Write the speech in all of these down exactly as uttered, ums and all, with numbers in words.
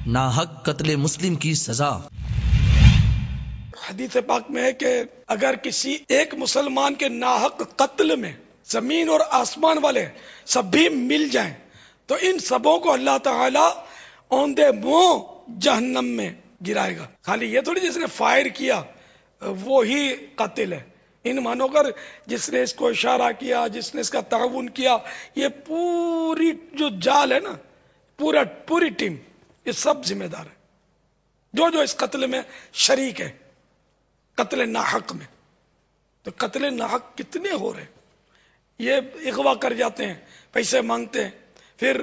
ناحق قتل مسلم کی سزا۔ حدیث پاک میں ہے کہ اگر کسی ایک مسلمان کے ناحق قتل میں زمین اور آسمان والے سب بھی مل جائیں تو ان سبوں کو اللہ تعالی اوندے منہ جہنم میں گرائے گا۔ خالی یہ تھوڑی جس نے فائر کیا وہی قاتل ہے، ان مانو کر جس نے اس کو اشارہ کیا، جس نے اس کا تعاون کیا، یہ پوری جو جال ہے نا، پورا پوری ٹیم، یہ سب ذمہ دار ہے جو جو اس قتل میں شریک ہے، قتل ناحق میں۔ تو قتل ناحق کتنے ہو رہے، یہ اغوا کر جاتے ہیں، پیسے مانگتے ہیں، پھر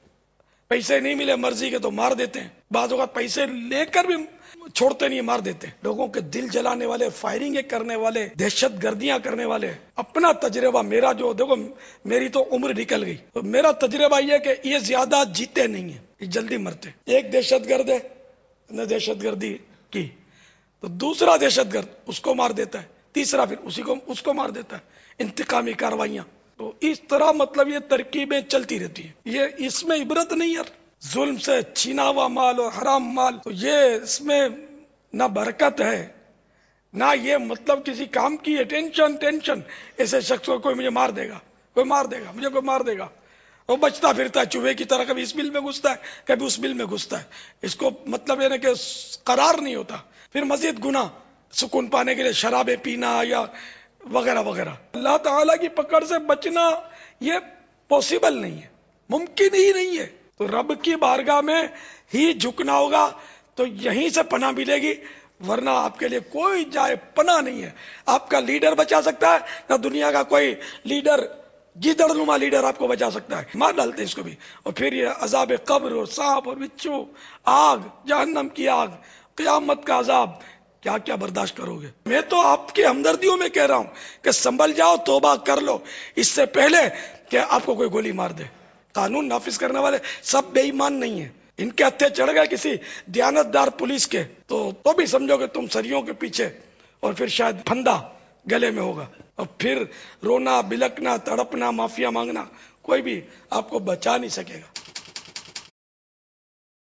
پیسے نہیں ملے مرضی کے تو مار دیتے ہیں، بعض اوقات پیسے لے کر بھی چھوڑتے نہیں، مار دیتے ہیں۔ لوگوں کے دل جلانے والے، فائرنگیں کرنے والے، دہشت گردیاں کرنے والے، اپنا تجربہ میرا جو دیکھو، میری تو عمر نکل گئی، تو میرا تجربہ یہ کہ یہ زیادہ جیتے نہیں ہیں، یہ جلدی مرتے۔ ایک دہشت گرد ہے نے دہشت گردی کی تو دوسرا دہشت گرد اس کو مار دیتا ہے، تیسرا پھر اسی کو اس کو مار دیتا ہے، انتقامی کاروائیاں۔ تو اس طرح مطلب یہ ترکیبیں چلتی رہتی ہیں، یہ اس میں عبرت نہیں ہے۔ ظلم سے چھینا ہوا مال اور حرام مال، تو یہ اس میں نہ برکت ہے نہ یہ مطلب کسی کام کی ہے۔ ٹینشن ٹینشن ایسے شخص کو کوئی مجھے مار دے گا، کوئی مار دے گا، مجھے کوئی مار دے گا، وہ بچتا پھرتا ہے چوہے کی طرح، کبھی اس بل میں گھستا ہے کبھی اس بل میں گھستا ہے، اس کو مطلب یہ کہ قرار نہیں ہوتا۔ پھر مزید گناہ سکون پانے کے لیے شرابیں پینا یا وغیرہ وغیرہ۔ اللہ تعالیٰ کی پکڑ سے بچنا یہ پاسبل نہیں ہے، ممکن ہی نہیں ہے۔ تو رب کی بارگاہ میں ہی جھکنا ہوگا تو یہیں سے پناہ ملے گی، ورنہ آپ کے لیے کوئی جائے پناہ نہیں ہے۔ آپ کا لیڈر بچا سکتا ہے نہ دنیا کا کوئی لیڈر، گیدڑ نما لیڈر آپ کو بچا سکتا ہے، مار ڈالتے ہیں اس کو بھی۔ اور پھر یہ عذاب قبر اور سانپ اور بچھو، آگ، جہنم کی آگ، قیامت کا عذاب، کیا کیا برداشت کرو گے؟ میں تو آپ کی ہمدردیوں میں کہہ رہا ہوں کہ سنبھل جاؤ، توبہ کر لو اس سے پہلے کہ آپ کو کوئی گولی مار دے۔ قانون نافذ کرنے والے سب بے ایمان نہیں ہیں، ان کے ہتھے چڑھ گئے کسی دیانتدار پولیس کے تو تو بھی سمجھو کہ تم سریوں کے پیچھے، اور پھر شاید پھندا گلے میں ہوگا، اور پھر رونا بلکنا تڑپنا معافیا مانگنا، کوئی بھی آپ کو بچا نہیں سکے گا۔